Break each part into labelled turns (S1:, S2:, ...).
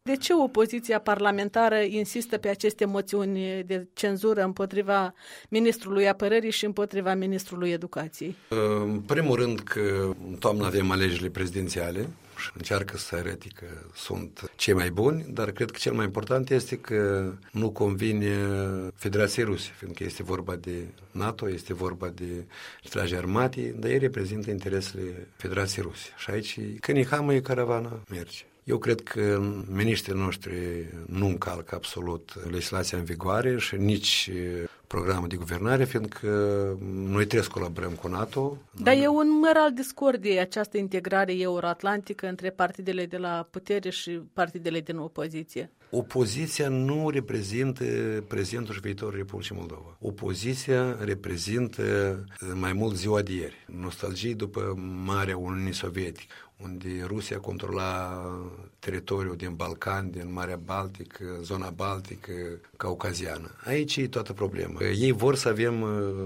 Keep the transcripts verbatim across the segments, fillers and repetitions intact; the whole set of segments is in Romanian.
S1: De ce opoziția parlamentară insistă pe aceste moțiuni de cenzură împotriva ministrului apărării și împotriva ministrului educației?
S2: În primul rând că în toamnă avem alegerile prezidențiale și încearcă să arate că sunt cei mai buni, dar cred că cel mai important este că nu convine Federației Ruse, fiindcă este vorba de NATO, este vorba de retragere armatei, dar ei reprezintă interesele Federației Ruse. Și aici, când e hamă, e caravana, merge. Eu cred că miniștrii noștri nu încalcă absolut legislația în vigoare și nici programul de guvernare, fiindcă noi trebuie să colaborăm cu NATO.
S1: Dar e un măr al discordiei această integrare euroatlantică între partidele de la putere și partidele din opoziție.
S2: Opoziția nu reprezintă prezentul și viitorul Republicii Moldova. Opoziția reprezintă mai mult ziua de ieri. Nostalgie după Marea Uniunii Sovietică, unde Rusia controla teritoriul din Balcani, din Marea Baltică, zona Baltică, caucaziană. Aici e toată problema. Ei vor să avem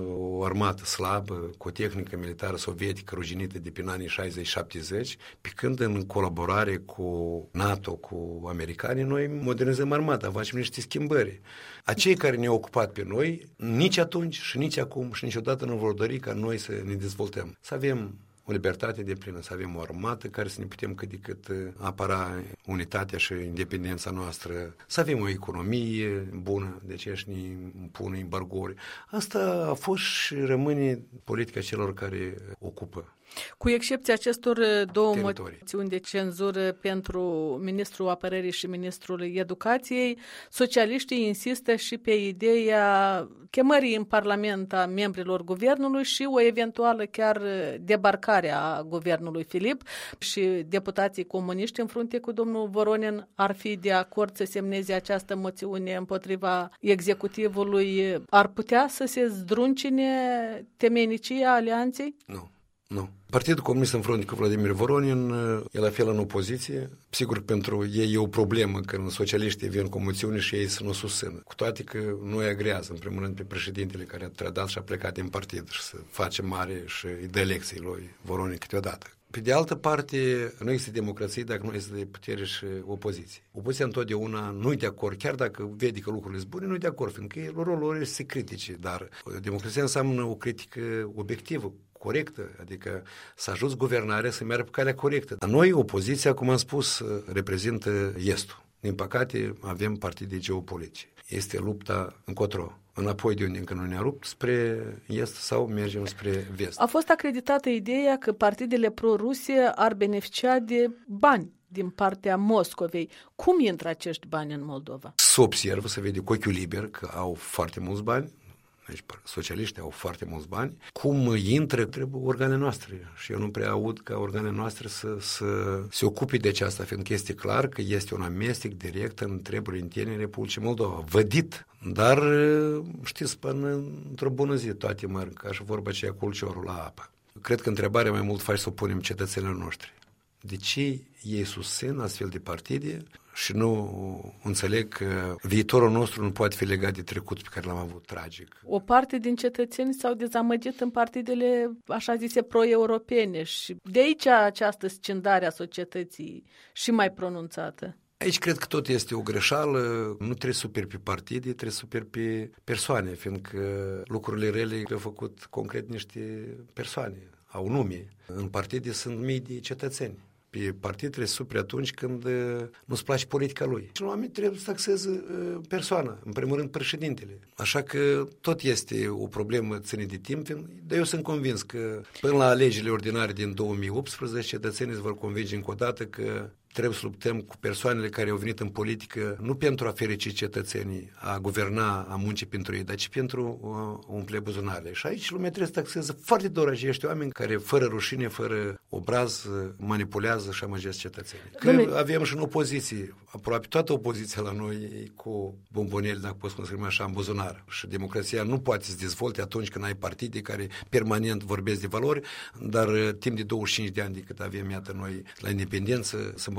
S2: o armată slabă, cu o tehnică militară sovietică ruginită de prin anii șaizeci șaptezeci, pe când în colaborare cu NATO, cu americanii, noi modernizăm armata, facem niște schimbări. Acei care ne-au ocupat pe noi, nici atunci și nici acum și niciodată nu vor dori ca noi să ne dezvoltăm. Să avem o libertate de plină, să avem o armată care să ne putem cât de cât apăra unitatea și independența noastră, să avem o economie bună, de ce și ne pune embargouri. Asta a fost și rămâne politica celor care ocupă.
S1: Cu excepția acestor două
S2: teritorii.
S1: moțiuni de cenzură pentru ministrul apărării și ministrul educației, socialiștii insistă și pe ideea chemării în Parlament a membrilor guvernului și o eventuală chiar debarcare a guvernului Filip, și deputații comuniști în frunte cu domnul Voronin ar fi de acord să semneze această moțiune împotriva executivului. Ar putea să se zdruncine temeinicia alianței?
S2: Nu. Nu. Partidul Comunist în frunte cu Vladimir Voronin e la fel în opoziție. Sigur, pentru ei e o problemă când socialiștii vin cu moțiuni și ei să nu susțină. Cu toate că nu îi agrează, în primul rând, pe președintele care a trădat și a plecat din partid și să face mare și îi dă lecții lui Voronin câteodată. Pe de altă parte, nu este democrație dacă nu este putere și opoziție. Opoziția întotdeauna nu e de acord, chiar dacă vede că lucrurile sunt bune, nu e de acord, fiindcă rolul lor este să critice, dar democrația înseamnă o critică obiectivă, corectă, adică să ajuți guvernarea să meargă pe calea corectă. Dar noi, opoziția, cum am spus, reprezintă Estul. Din păcate, avem partide geopolitice. Este lupta încotro, înapoi de unde încă nu ne-a rupt, spre Est sau mergem spre Vest.
S1: A fost acreditată ideea că partidele pro-Rusie ar beneficia de bani din partea Moscovei. Cum intră acești bani în Moldova?
S2: Se observă, se vede cu ochiul liber că au foarte mulți bani. Deci socialiștii au foarte mulți bani. Cum intră, trebuie organele noastre. Și eu nu prea aud ca organele noastre să, să se ocupe de aceasta, fiindcă este clar că este un amestec direct în treburile interne Republicii Moldova. Vădit. Dar, știți, până într-o bună zi toate mărg, ca și vorba aceea cu ulciorul la apă. Cred că întrebarea mai mult face să o punem cetățenilor noștri. De ce ei susțin astfel de partide și nu înțeleg că viitorul nostru nu poate fi legat de trecut pe care l-am avut tragic?
S1: O parte din cetățeni s-au dezamăgit în partidele, așa zise, pro-europene și de aici această scindare a societății și mai pronunțată.
S2: Aici cred că tot este o greșeală, nu trebuie superi pe partide, trebuie superi pe persoane, fiindcă lucrurile rele le-au făcut concret niște persoane, au nume. În partide sunt mii de cetățeni. Pe partid trebuie să superi atunci când nu-ți place politica lui. Și oamenii trebuie să taxeze persoana, în primul rând președintele. Așa că tot este o problemă ține de timp, dar eu sunt convins că până la alegerile ordinare din două mii optsprezece cetățenii se vor convinge încă o dată că trebuie să luptăm cu persoanele care au venit în politică nu pentru a ferici cetățenii, a guverna, a munci pentru ei, dar ci pentru a umple buzunarele. Și aici lumea trebuie să taxeze foarte doar acești oameni care, fără rușine, fără obraz, manipulează și amăgesc cetățenii. Că Domnule... avem și în opoziție, aproape toată opoziția la noi e cu bomboneli, dacă poți spune așa, în buzunar. Și democrația nu poate să dezvolte atunci când ai partide care permanent vorbesc de valori, dar timp de douăzeci și cinci de ani de cât avem, iată, noi la independență, să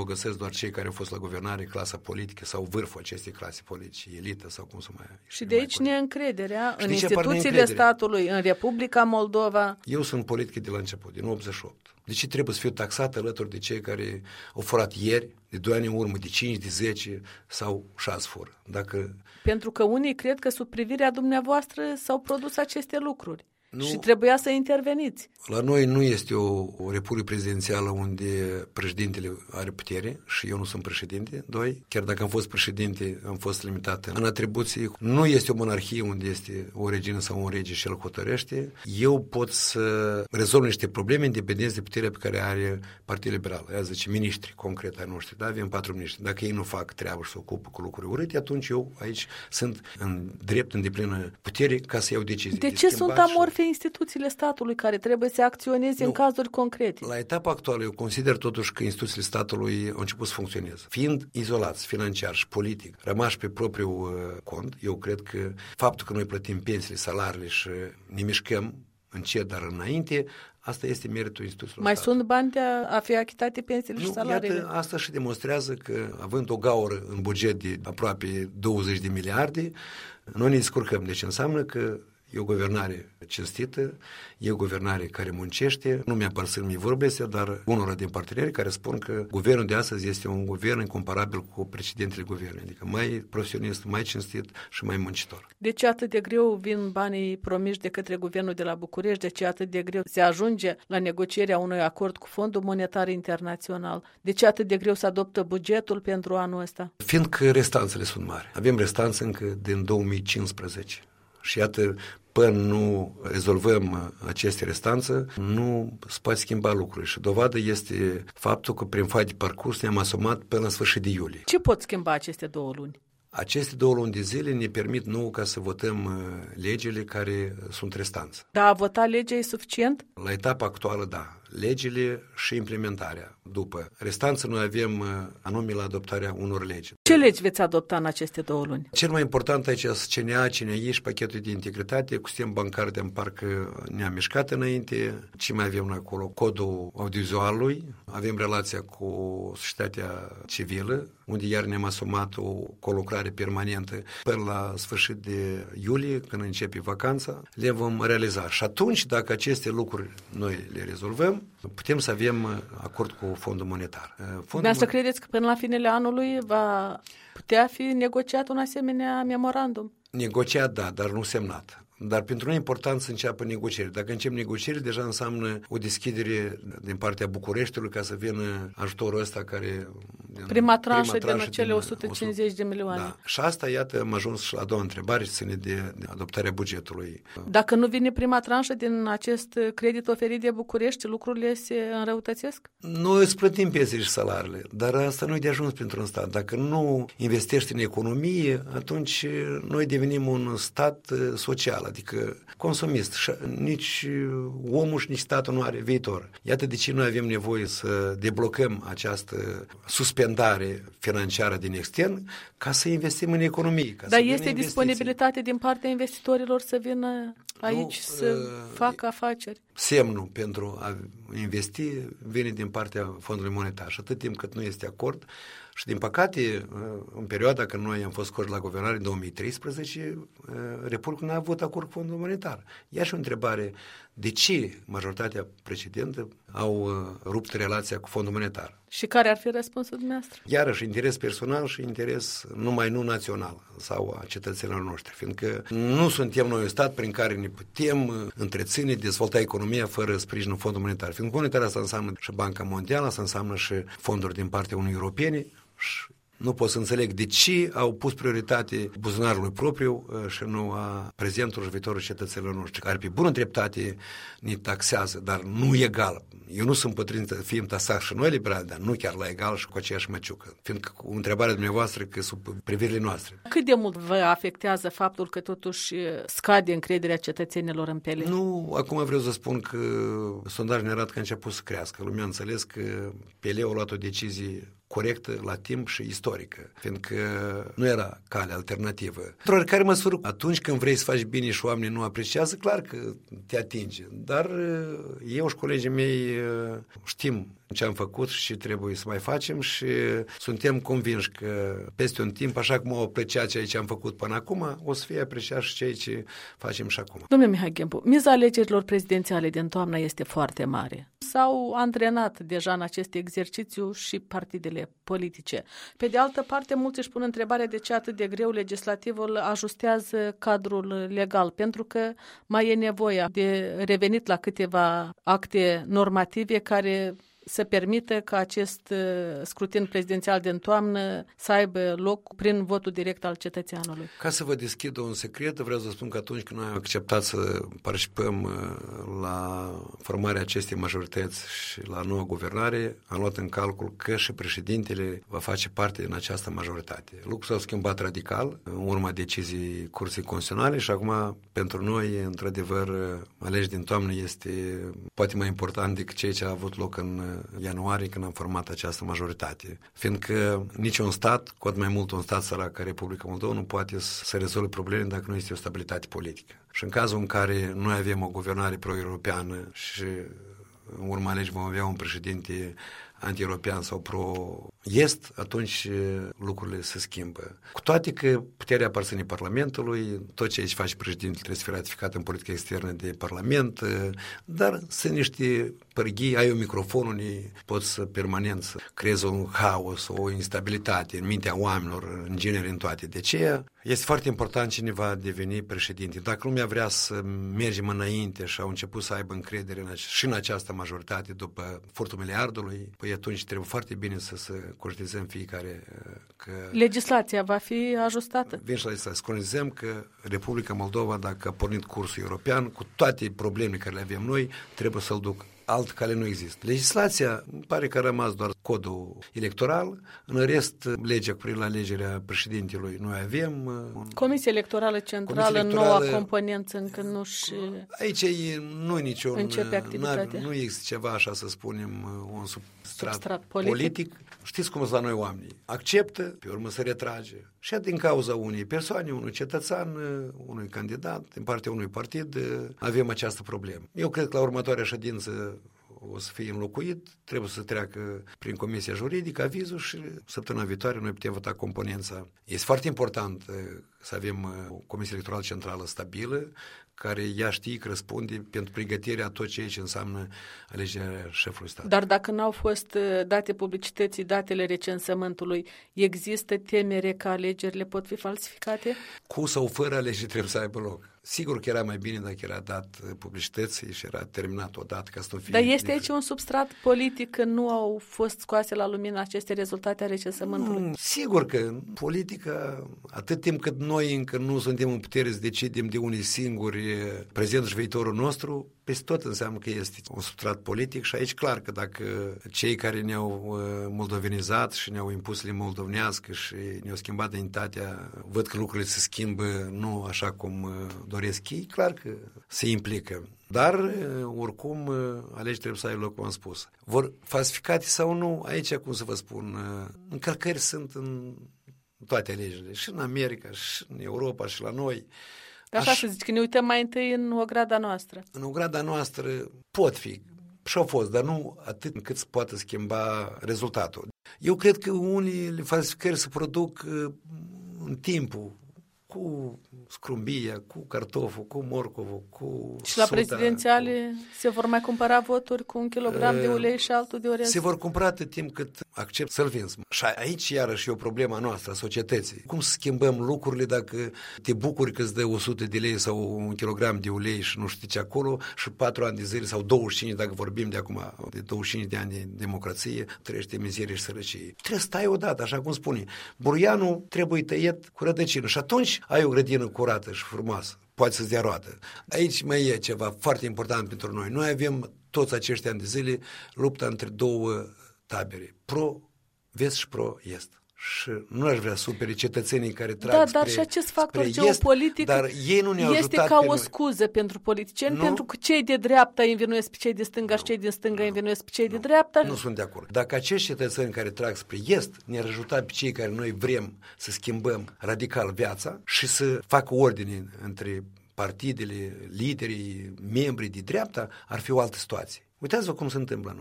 S2: îmbogățesc doar cei care au fost la guvernare, clasa politică sau vârful acestei clase politice, elită sau cum să mai...
S1: Și de aici neîncrederea în
S2: de
S1: instituțiile statului, în Republica Moldova.
S2: Eu sunt politic de la început, din optzeci și opt. De ce trebuie să fiu taxat alături de cei care au furat ieri, de doi ani în urmă, de cinci, de zece sau șase fură? Dacă...
S1: Pentru că unii cred că sub privirea dumneavoastră s-au produs aceste lucruri.
S2: Nu,
S1: și trebuia să interveniți.
S2: La noi nu este o, o republică prezidențială unde președintele are putere și eu nu sunt președinte. Doi, chiar dacă am fost președinte, am fost limitat în atribuții. Nu este o monarhie unde este o regină sau un rege și el hotărăște. Eu pot să rezolv niște probleme independenți de puterea pe care are Partidul Liberal. Aia zice, miniștri concret ai noștri. Da? Avem patru miniștri. Dacă ei nu fac treabă și se ocupă cu lucruri urâte, atunci eu aici sunt în drept, în deplină putere ca să iau decizii.
S1: De ce sunt amorfe instituțiile statului care trebuie să acționeze nu. în cazuri concrete?
S2: La etapa actuală eu consider totuși că instituțiile statului au început să funcționeze. Fiind izolați financiar și politic, rămași pe propriul uh, cont, eu cred că faptul că noi plătim pensiile, salariile și ne mișcăm încet, dar înainte, asta este meritul instituțiilor
S1: Mai
S2: statului.
S1: sunt bani de a, a fi achitate pensiile
S2: nu,
S1: și salariile?
S2: Iată, asta și demonstrează că, având o gaură în buget de aproape douăzeci de miliarde, noi ne descurcăm. Deci înseamnă că e o guvernare cinstită, e o guvernare care muncește, nu mi-aparțin mie vorbesc, dar unora din parteneri care spun că guvernul de astăzi este un guvern incomparabil cu precedentele guverne, adică mai profesionist, mai cinstit și mai muncitor.
S1: De ce atât de greu vin banii promiși de către guvernul de la București? De ce atât de greu se ajunge la negocierea unui acord cu Fondul Monetar Internațional? De ce atât de greu se adoptă bugetul pentru anul ăsta?
S2: Fiindcă restanțele sunt mari. Avem restanțe încă din două mii cincisprezece. Și iată, până nu rezolvăm aceste restanțe, nu se poate schimba lucruri. Și dovadă este faptul că prin foaia de parcurs ne-am asumat până la sfârșit de iulie.
S1: Ce pot schimba aceste două luni?
S2: Aceste două luni de zile ne permit nouă ca să votăm legile care sunt restanțe.
S1: Da, a vota legea e suficient?
S2: La etapa actuală, da. Legile și implementarea. După restanță, noi avem anume la adoptarea unor legi.
S1: Ce legi veți adopta în aceste două luni?
S2: Cel mai important aici sunt C N A, C N I și pachetul de integritate. Cu sistem bancar de parcă ne-am mișcat înainte. Ce mai avem noi acolo? Codul audiovizualului. Avem relația cu societatea civilă, unde iar ne-am asumat o colucrare permanentă până la sfârșit de iulie, când începe vacanța. Le vom realiza. Și atunci, dacă aceste lucruri noi le rezolvăm, putem să avem acord cu Fondul Monetar.
S1: Fondul Dar să credeți că până la finele anului va putea fi negociat un asemenea memorandum?
S2: Negociat, da, dar nu semnat. Dar pentru noi e important să înceapă negocieri. Dacă încep negocieri, deja înseamnă o deschidere din partea Bucureștiului ca să vină ajutorul ăsta care...
S1: Prima tranșă din acele o sută cincizeci de milioane.
S2: Da. Și asta, iată, am ajuns și la a doua întrebare, ține de, de adoptarea bugetului.
S1: Dacă nu vine prima tranșă din acest credit oferit de București, lucrurile se înrăutățesc?
S2: Noi îți plătim pensiile și salariile, dar asta nu e de ajuns pentru un stat. Dacă nu investești în economie, atunci noi devenim un stat social, adică consumist. Și nici omul și nici statul nu are viitor. Iată de ce noi avem nevoie să deblocăm această suspendare financiară din extern ca să investim în economie. Ca
S1: Dar
S2: să
S1: este disponibilitate din partea investitorilor să vină aici nu, să uh, facă afaceri?
S2: Semnul pentru a investi vine din partea Fondului Monetar și atât timp cât nu este acord. Și din păcate, în perioada când noi am fost scoși la guvernare în două mii treisprezece, Republica n-a avut acord cu Fondul Monetar. Ia și o întrebare, de ce majoritatea precedentă au rupt relația cu Fondul Monetar?
S1: Și care ar fi răspunsul dumneavoastră?
S2: Iarăși, interes personal și interes numai nu național sau a cetățenilor noștri, fiindcă nu suntem noi un stat prin care ne putem întreține, dezvolta economia fără sprijinul Fondului Monetar. Fiindcă monetar asta înseamnă și Banca Mondială, asta înseamnă și fonduri din partea Uniunii Europene. Și nu pot să înțeleg de ce au pus prioritate buzunarului propriu și nu a prezentului și viitorul cetățenilor noștri, care pe bună dreptate ne taxează, dar nu egal. Eu nu sunt pătrin să fim taxați și noi liberali, dar nu chiar la egal și cu aceeași măciucă. Fiindcă cu întrebarea dumneavoastră că sub privirile noastre.
S1: Cât de mult vă afectează faptul că totuși scade încrederea cetățenilor în P L?
S2: Nu, acum vreau să spun că sondajul ne arată că a început să crească. Lumea a înțeles că P L a luat o decizie corectă, la timp și istorică, fiindcă nu era cale alternativă. Într-o oricare măsură, atunci când vrei să faci bine și oamenii nu apreciază, clar că te atinge. Dar eu și colegii mei știm ce am făcut și ce trebuie să mai facem și suntem convinși că peste un timp, așa cum au apreciat ceea ce am făcut până acum, o să fie apreciat și ceea ce facem și acum.
S1: Domnule Mihai Ghempu, miza alegerilor prezidențiale din toamnă este foarte mare. S-au antrenat deja în acest exercițiu și partidele politice. Pe de altă parte, mulți își pun întrebarea de ce atât de greu legislativul ajustează cadrul legal, pentru că mai e nevoie de revenit la câteva acte normative care să permită ca acest scrutin prezidențial din toamnă să aibă loc prin votul direct al cetățeanului.
S2: Ca să vă deschid un secret, vreau să spun că atunci când noi am acceptat să participăm la formarea acestei majorități și la noua guvernare, am luat în calcul că și președintele va face parte din această majoritate. Lucrul s-a schimbat radical în urma decizii Curții Constituționale și acum pentru noi, într-adevăr, alegeri din toamnă este poate mai important decât ceea ce a avut loc în ianuarie când am format această majoritate. Fiindcă niciun stat, cu atât mai mult un stat sărac ca Republica Moldova, nu poate să rezolve probleme dacă nu este o stabilitate politică. Și în cazul în care noi avem o guvernare pro-europeană și în urma legii vom avea un președinte anti-european sau pro-est, atunci lucrurile se schimbă. Cu toate că puterea aparține Parlamentului, tot ceea ce face președintele trebuie să fie ratificat în politica externă de Parlament, dar sunt niște pârghii, ai un microfon unde poți să permanent să creezi un haos, o instabilitate în mintea oamenilor, în genere în toate. De aceea este foarte important cine va deveni președinte. Dacă lumea vrea să mergem înainte și au început să aibă încredere în ace- și în această majoritate după furtul miliardului, păi atunci trebuie foarte bine să se conștientizăm fiecare că...
S1: Legislația va fi ajustată.
S2: Vin și la legislație. Să conștientizăm că Republica Moldova, dacă a pornit cursul european, cu toate problemele care le avem noi, trebuie să-l ducă. Alt cale nu există. Legislația, îmi pare că a rămas doar codul electoral, în rest, legea cu privire la alegerea președintelui noi avem.
S1: Comisia Electorală Centrală, Comisia Electorală, noua componență încă nu și
S2: aici e, nu niciun,
S1: începe activitatea.
S2: Nu există ceva, așa să spunem, un substrat,
S1: substrat politic. politic.
S2: Știți cum sunt la noi oamenii? Acceptă, pe urmă se retrage. Și din cauza unei persoane, unui cetățean, unui candidat, din partea unui partid, avem această problemă. Eu cred că la următoarea ședință o să fie înlocuit, trebuie să treacă prin Comisia Juridică, avizul și săptămâna viitoare noi putem vota componența. Este foarte important să avem o Comisie Electorală Centrală stabilă, care ea știe că răspunde pentru pregătirea tot ceea ce înseamnă alegerea șefului stat.
S1: Dar dacă n-au fost date publicității datele recensământului, există temere că alegerile pot fi falsificate?
S2: Cu sau fără alegeri trebuie să aibă loc. Sigur că era mai bine dacă era dat publicității și era terminat odată ca să nu fie...
S1: Dar este aici un substrat politic că nu au fost scoase la lumină aceste rezultate ale recensământului?
S2: Mm, sigur că politica, atât timp cât noi încă nu suntem în putere să decidem de unii singuri prezentul și viitorul nostru, peste tot înseamnă că este un substrat politic și aici clar că dacă cei care ne-au moldovenizat și ne-au impus limba moldovenească și ne-au schimbat identitatea, văd că lucrurile se schimbă nu așa cum doresc ei, clar că se implică. Dar, oricum, alegeri trebuie să ai loc, cum am spus. Vor falsificate sau nu, aici, cum să vă spun, încălcări sunt în toate alegerile, și în America, și în Europa, și la noi.
S1: Dar așa Aș... să zici, că ne uităm mai întâi în ograda noastră.
S2: În ograda noastră pot fi, și-au fost, dar nu atât încât să poată schimba rezultatul. Eu cred că unii falsificări se produc în timpul, cu scrumbia, cu cartoful, cu morcovul, cu
S1: Și la
S2: suta,
S1: prezidențiale cu... se vor mai cumpăra voturi cu un kilogram uh, de ulei și altul de orez?
S2: Se vor cumpăra atât timp cât accept să-l vinzi. Și aici iarăși e o problemă noastră, a societății. Cum să schimbăm lucrurile dacă te bucuri că îți dă o sută de lei sau un kilogram de ulei și nu știi ce acolo și patru ani de zile sau douăzeci și cinci, dacă vorbim de acum, de douăzeci și cinci de ani de democrație, trăiește mizerie și sărăcie. Trebuie să stai odată, așa cum spune. Buruianul trebuie tăiat cu rădăcină și atunci ai o grădină curată și frumoasă. Poate să-ți dea roadă. Aici mai e ceva foarte important pentru noi. Noi avem toți acești ani de zile lupta între două tabere, pro-vest și pro-est. Și nu aș vrea superi cetățenii care trag
S1: da,
S2: spre,
S1: dar și acest factor geopolitic
S2: dar ei nu ne-au
S1: este ca o scuză pentru politicieni, nu? Pentru că cei de dreapta îi învinuiesc pe cei de stânga nu, și cei de stânga îi învinuiesc pe cei
S2: nu,
S1: de dreapta.
S2: Nu sunt de acord. Dacă acești cetățeni care trag spre est ne-ar ajuta pe cei care noi vrem să schimbăm radical viața și să facă ordine între partidele, liderii, membrii de dreapta, ar fi o altă situație. Uitați-vă cum se întâmplă la noi.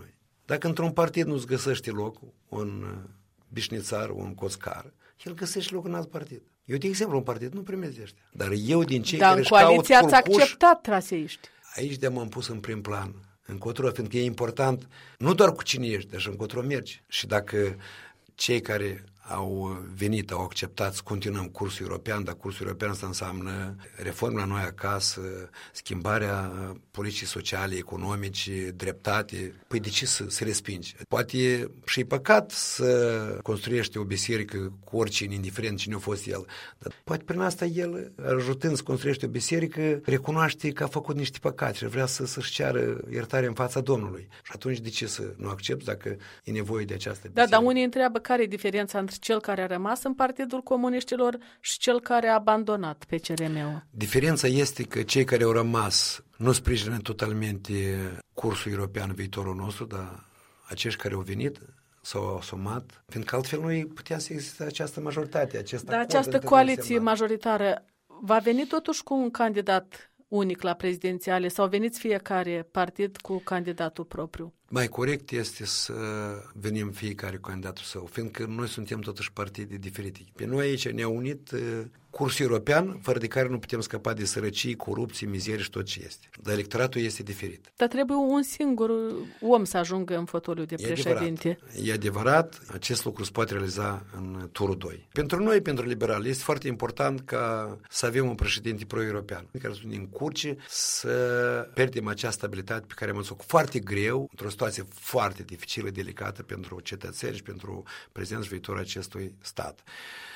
S2: Dacă într-un partid nu-ți găsește loc, un bișnițar, un coscar, el găsește loc în alt partid. Eu, de exemplu, un partid nu primesc de ăștia. Dar eu din cei
S1: Dar
S2: care
S1: în
S2: își caut
S1: coaliție ați
S2: culcuș,
S1: acceptat traseiști.
S2: aici de m-am pus în prim plan, încotro, fiindcă e important nu doar cu cine ești, dar și încotro mergi. Și dacă cei care au venit, au acceptat să continuăm cursul european, dar cursul european asta înseamnă reforme la noi acasă, schimbarea politicii sociale, economice, dreptate. Păi de ce să se respingi? Poate și-i păcat să construiești o biserică cu oricine, indiferent cine a fost el, dar poate prin asta el, ajutând să construiește o biserică, recunoaște că a făcut niște păcate și vrea să, să-și ceară iertare în fața Domnului. Și atunci de ce să nu accepti dacă e nevoie de această biserică?
S1: Da, dar unii întreabă care e diferența între cel care a rămas în Partidul Comuniștilor și cel care a abandonat P C R M-ul.
S2: Diferența este că cei care au rămas nu sprijină totalmente cursul european, viitorul nostru, dar acești care au venit s-au asumat, fiindcă altfel nu putea să existe această majoritate. Acest
S1: dar această coaliție majoritară va veni totuși cu un candidat unic la prezidențiale sau veniți fiecare partid cu candidatul propriu?
S2: Mai corect este să venim fiecare cu candidatul său, fiindcă noi suntem totuși partide diferite. Pe noi aici ne-a unit cursul european, fără de care nu putem scăpa de sărăcie, corupție, mizerie și tot ce este. Dar electoratul este diferit.
S1: Dar trebuie un singur om să ajungă în fotoliu de președinte.
S2: E adevărat. E adevărat, acest lucru se poate realiza în turul doi. Pentru noi, pentru liberali, este foarte important ca să avem un președinte pro-european, care să ne încurce să pierdem această stabilitate pe care am înțeles foarte greu, într-o situație foarte dificilă, delicată pentru cetățeni și pentru prezentul și viitorul acestui stat.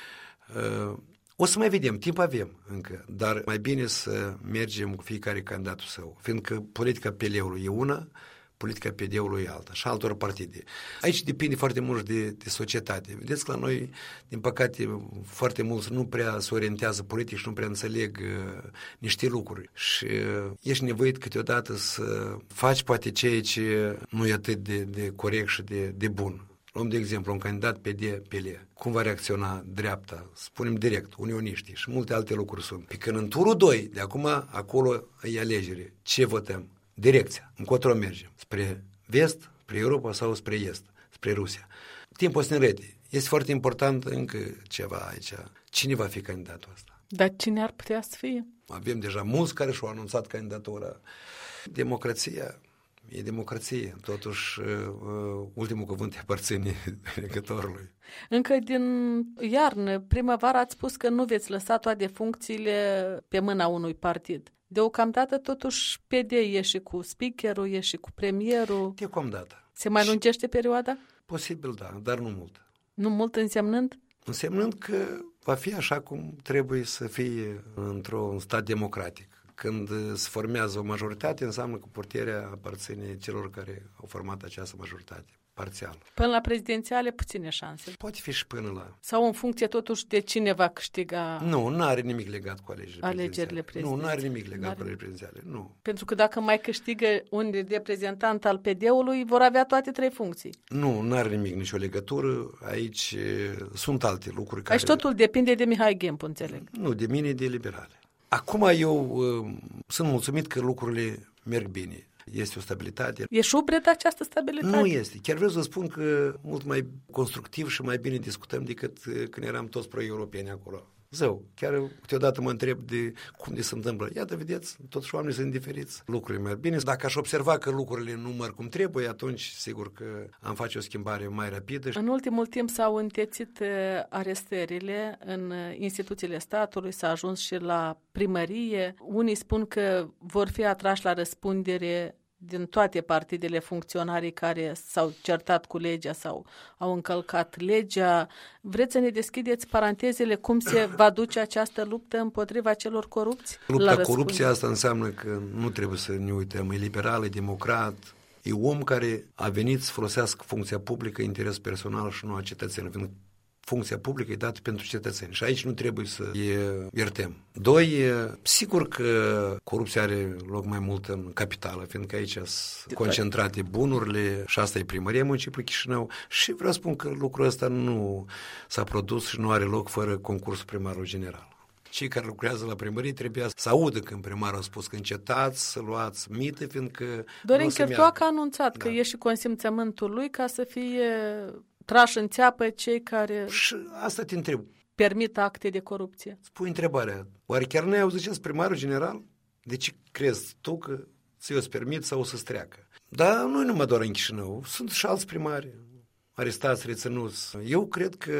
S2: O să mai vedem, timp avem încă, dar mai bine să mergem cu fiecare candidatul său, fiindcă politica P L-ului e una, politica P D-ului e alta și altor partide. Aici depinde foarte mult de, de societate. Vedeți că la noi, din păcate, foarte mulți nu prea se orientează politic și nu prea înțeleg uh, niște lucruri. Și uh, ești nevoit câteodată să faci poate ceea ce nu e atât de, de corect și de, de bun. Luăm de exemplu un candidat P D P L. Cum va reacționa dreapta, spunem direct, unioniștii și multe alte lucruri sunt. Pe când în turul doi, de acum, acolo e alegere. Ce votăm? Direcția. Încotro mergem. Spre vest, spre Europa sau spre est, spre Rusia. Timpul să ne rede. Este foarte important încă ceva aici. Cine va fi candidatul ăsta?
S1: Dar cine ar putea să fie?
S2: Avem deja mulți care și-au anunțat candidatura. Democrația e democrație. Totuși, ultimul cuvânt aparține electorului.
S1: Încă din iarnă, primăvară, ați spus că nu veți lăsa toate funcțiile pe mâna unui partid. Deocamdată, totuși, P D e și cu speakerul, e și cu premierul.
S2: Deocamdată.
S1: Se mai lungește perioada?
S2: Posibil, da, dar nu mult.
S1: Nu mult însemnând?
S2: Însemnând că va fi așa cum trebuie să fie într-un stat democratic. Când se formează o majoritate, înseamnă că puterea aparține celor care au format această majoritate, parțial.
S1: Până la prezidențiale, puține șanse.
S2: Poate fi și până la...
S1: Sau în funcție totuși de cine va câștiga...
S2: Nu, nu are nimic legat cu alegerile,
S1: alegerile prezidențiale.
S2: Nu, nu are nimic legat cu alegerile prezidențiale, nu.
S1: Pentru că dacă mai câștigă un reprezentant al P D-ului, vor avea toate trei funcții.
S2: Nu, nu are nimic, nicio legătură. Aici sunt alte lucruri care...
S1: Aici totul depinde de Mihai Ghempu, înțeleg.
S2: Nu, de mine, de liberale. Acum eu uh, sunt mulțumit că lucrurile merg bine. Este o stabilitate.
S1: E șubred această stabilitate?
S2: Nu este. Chiar vreau să spun că mult mai constructiv și mai bine discutăm decât când eram toți pro-europeni acolo. Zău, chiar câteodată mă întreb de cum de se întâmplă. Iată, vedeți, totuși oamenii sunt diferiți. Lucrurile merg bine. Dacă aș observa că lucrurile nu merg cum trebuie, atunci sigur că am face o schimbare mai rapidă.
S1: În ultimul timp s-au întețit arestările în instituțiile statului, s-a ajuns și la primărie. Unii spun că vor fi atrași la răspundere din toate partidele funcționarii care s-au certat cu legea sau au încălcat legea. Vreți să ne deschideți parantezele cum se va duce această luptă împotriva celor corupți?
S2: Lupta corupției asta înseamnă că nu trebuie să ne uităm. E liberal, e democrat, e om care a venit să folosească funcția publică, interes personal și nu a cetățenilor. Funcția publică e dată pentru cetățeni și aici nu trebuie să e iertăm. Doi, sigur că corupția are loc mai mult în capitală, fiindcă aici sunt concentrate bunurile și asta e primăria municipiului Chișinău și vreau să spun că lucrul ăsta nu s-a produs și nu are loc fără concursul primarului general. Cei care lucrează la primărie trebuia să audă când primarul a spus că încetați să luați mită, fiindcă...
S1: Dorin Chertoacă a anunțat da. că e și consimțământul lui ca să fie trași în țeapă cei care...
S2: Și asta te întreb.
S1: Permit acte de corupție.
S2: Spui întrebarea, oare chiar n-ai auzit primarul general? De ce crezi tu că ți-o să permit sau o să-ți treacă? Dar nu numai doar în Chișinău, sunt și alți primari arestați, reținuți. Eu cred că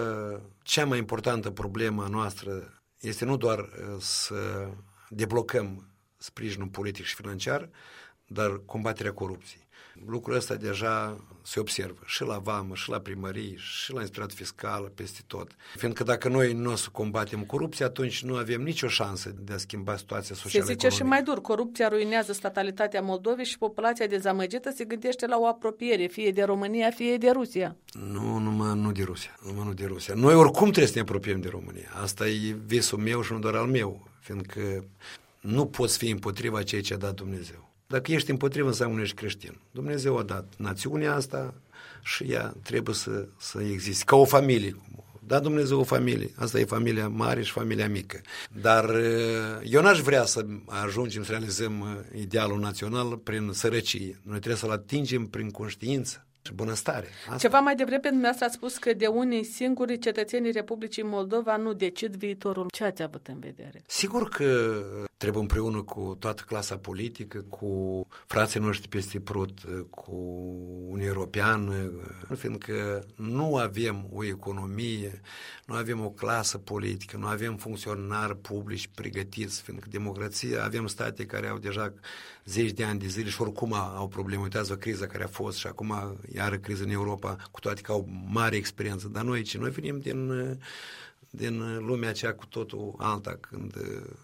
S2: cea mai importantă problemă a noastră este nu doar să deblocăm sprijinul politic și financiar, dar combaterea corupției. Lucrul ăsta deja se observă și la vamă, și la primării, și la inspectoratul fiscal, peste tot. Fiindcă dacă noi nu o să combatem corupția, atunci nu avem nicio șansă de a schimba situația socială.
S1: Se zice și mai dur, corupția ruinează statalitatea Moldovei și populația dezamăgită se gândește la o apropiere, fie de România, fie de Rusia.
S2: Nu, numai nu de Rusia, numai nu de Rusia. Noi oricum trebuie să ne apropiem de România. Asta e visul meu și nu doar al meu, fiindcă nu poți fi împotriva ceea ce a dat Dumnezeu. Dacă ești împotrivă, înseamnă că ești creștin. Dumnezeu a dat națiunea asta și ea trebuie să, să existe. Ca o familie. Da, Dumnezeu o familie. Asta e familia mare și familia mică. Dar eu n-aș vrea să ajungem să realizăm idealul național prin sărăcie. Noi trebuie să-l atingem prin conștiință și bunăstare. Asta.
S1: Ceva mai devreme, dumneavoastră ați spus că de unii singuri cetățenii Republicii Moldova nu decid viitorul. Ce ați avut în vedere?
S2: Sigur că trebuie împreună cu toată clasa politică, cu frații noștri peste Prut, cu Uniunea Europeană, fiindcă nu avem o economie, nu avem o clasă politică, nu avem funcționari publici pregătiți, fiindcă democrația, avem state care au deja zeci de ani de zile și oricum au probleme. Uitați-vă criza care a fost și acum iară criză în Europa, cu toate că au mare experiență. Dar noi ce? Noi venim din, din lumea aceea cu totul alta, când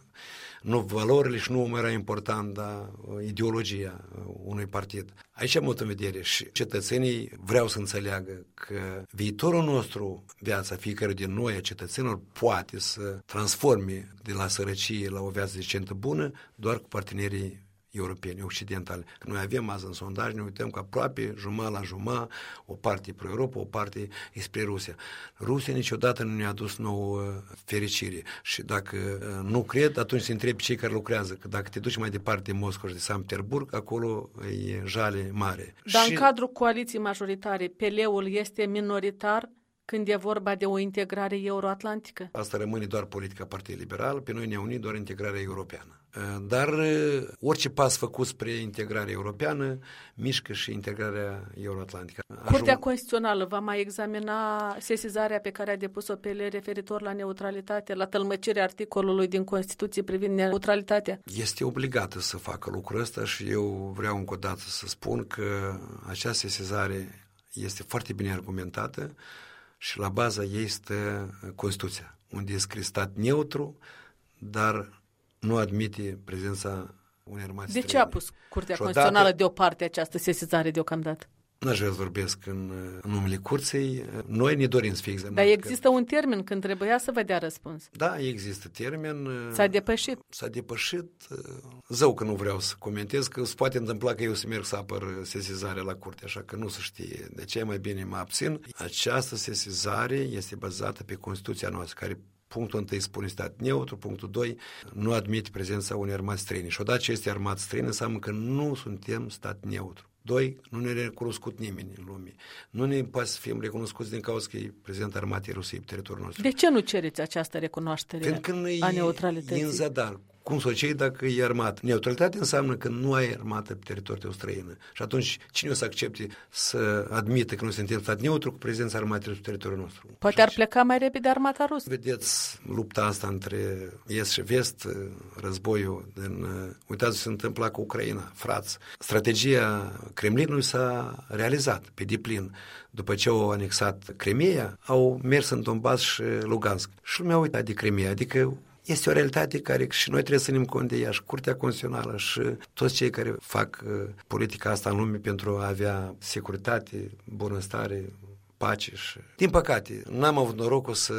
S2: nu valorile și nu era important, dar ideologia unui partid. Aici am avut în vedere și cetățenii vreau să înțeleagă că viitorul nostru, viața fiecare din noi, a cetățenilor, poate să transforme de la sărăcie la o viață decentă bună doar cu partenerii europeni, occidentali. Noi avem azi în sondaj, ne uităm că aproape jumătate la jumătate, o parte pro-Europa, o parte spre Rusia. Rusia niciodată nu ne-a adus nouă fericire și dacă nu cred, atunci se întreb cei care lucrează, că dacă te duci mai departe de Moscova și de Sankt Petersburg, acolo e jale mare.
S1: Dar
S2: și...
S1: în cadrul coaliției majoritare, P L-ul este minoritar când e vorba de o integrare euroatlantică?
S2: Asta rămâne doar politica Partidului Liberal, pe noi ne-a unit doar integrarea europeană. Dar orice pas făcut spre integrarea europeană mișcă și integrarea euroatlantică.
S1: Curtea Ajung... Constituțională va mai examina sesizarea pe care a depus-o P L referitor la neutralitate, la tălmăcirea articolului din Constituție privind neutralitatea? Este
S2: obligată să facă lucrul ăsta și eu vreau încă o dată să spun că această sesizare este foarte bine argumentată și la baza ei stă Constituția, unde e scris stat neutru, dar nu admite prezența unei armate străine.
S1: De ce a pus Curtea Constituțională deoparte această sesizare deocamdată?
S2: N-aș vrea să vorbesc în, în numele curții. Noi ne dorim să fie examinat.
S1: Dar există că... un termen când trebuia să vă dea răspuns.
S2: Da, există termen.
S1: S-a depășit.
S2: S-a depășit. Zău că nu vreau să comentez, că se poate întâmpla că eu să merg să apăr sesizarea la curte, așa că nu se știe. De ce mai bine mă abțin. Această sesizare este bazată pe Constituția noastră, care punctul întâi spune stat neutru, punctul doi nu admite prezența unei armate străine. Și odată ce este armată străină, înseamnă că nu suntem stat neutru. Doi, nu ne-a recunoscut nimeni în lume. Nu ne poate să fim recunoscuți din cauza că e prezent armatei Rusiei pe teritoriul nostru.
S1: De ce nu cereți această recunoaștere a neutralității?
S2: E în zadar. Cum să o ceri dacă e armată? Neutralitate înseamnă că nu ai armată pe teritoriul străină. Și atunci cine o să accepte să admită că noi suntem stat neutru cu prezența armatei pe teritoriul nostru?
S1: Poate ar pleca mai repede armata rusă.
S2: Vedeți lupta asta între est și vest, războiul din... Uitați ce se întâmpla cu Ucraina, frați. Strategia Kremlinului s-a realizat pe deplin. După ce au anexat Crimea, au mers în Donbass și Lugansk. Și lumea a uitat de Crimea, adică este o realitate care și noi trebuie să ținem cont de ea, și Curtea Constituțională și toți cei care fac uh, politica asta în lume pentru a avea securitate, bunăstare, pace. Și... Din păcate, n-am avut norocul să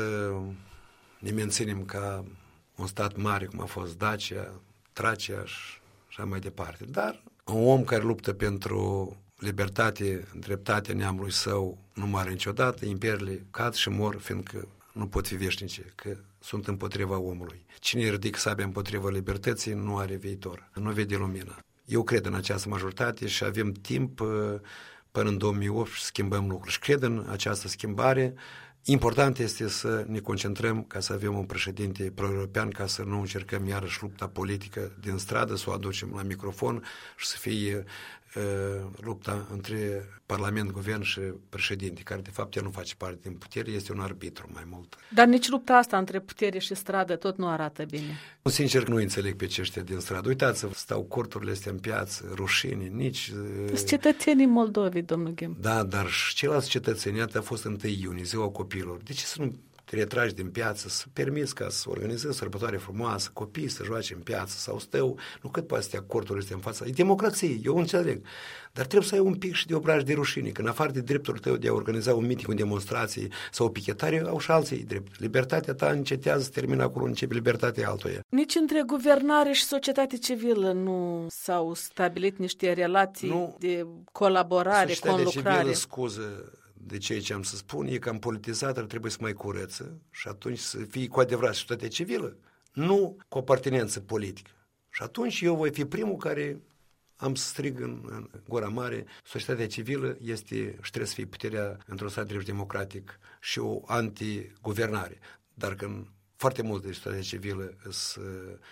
S2: ne menținem ca un stat mare, cum a fost Dacia, Tracia și așa mai departe. Dar un om care luptă pentru libertate, dreptatea neamului său nu moare niciodată, imperiile cad și mor, fiindcă nu pot fi veșnice, că sunt împotriva omului. Cine ridică sabia împotriva libertății nu are viitor, nu vede lumină. Eu cred în această majoritate și avem timp până în două mii opt să schimbăm lucruri. Și cred în această schimbare. Important este să ne concentrăm ca să avem un președinte pro-european, ca să nu încercăm iarăși lupta politică din stradă, să o aducem la microfon și să fie uh, lupta între Parlament, Guvern și președinte, care de fapt el nu face parte din putere, este un arbitru mai mult.
S1: Dar nici lupta asta între putere și stradă tot nu arată bine.
S2: Sincer, nu înțeleg pe aceștia din stradă. Uitați-vă, stau corturile astea în piață, rușine, nici...
S1: Sunt cetățenii Moldovei, domnul Ghim.
S2: Da, dar și ceilalți cetățeni, iată, a fost întâi iunie, ziua copiilor. De ce să nu te retragi din piață, să permiți ca să organizezi sărbătoare frumoasă, copiii să joace în piață sau stău, nu cât poate să te corturile astea în fața. E democrație, eu înțeleg. Dar trebuie să ai un pic și de obraj de rușine, că în afară de dreptul tău de a organiza un miting, o demonstrație sau o pichetare, au și alții drept. Libertatea ta încetează, se termină acolo, începe libertatea altuia.
S1: Nici între guvernare și societate civilă nu s-au stabilit niște relații nu. de colaborare, conlucrare.
S2: Societatea civilă, scuză de ceea ce am să spun, e cam politizată, trebuie să mai curăță și atunci să fie cu adevărat societatea civilă, nu cu apartenență politică. Și atunci eu voi fi primul care am să strig în, în gura mare, societatea civilă este și trebuie să fie puterea într-un stat drept democratic și o antiguvernare. Dar când foarte mult de societatea civilă sunt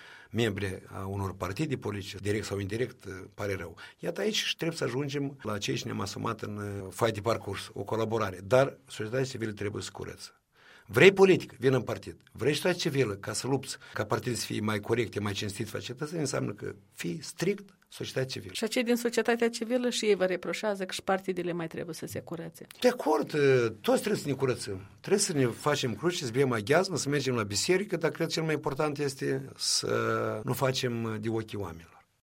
S2: membri a unor partide politice, direct sau indirect, pare rău. Iată aici și trebuie să ajungem la ceea ce ne-am asumat în foaia de parcurs, o colaborare. Dar societatea civilă trebuie să curăță. Vrei politic, vin în partid. Vrei societatea civilă ca să lupți, ca partidul să fie mai corecte, mai cinstit față cetățeni, înseamnă că fii strict societatea civilă.
S1: Și cei din societatea civilă și ei vă reproșează că și partidele mai trebuie să se curățe.
S2: De acord, toți trebuie să ne curățăm. Trebuie să ne facem cruce, să bem aghiazmă, să mergem la biserică, dar cred că cel mai important este să nu facem de ochii oamenilor.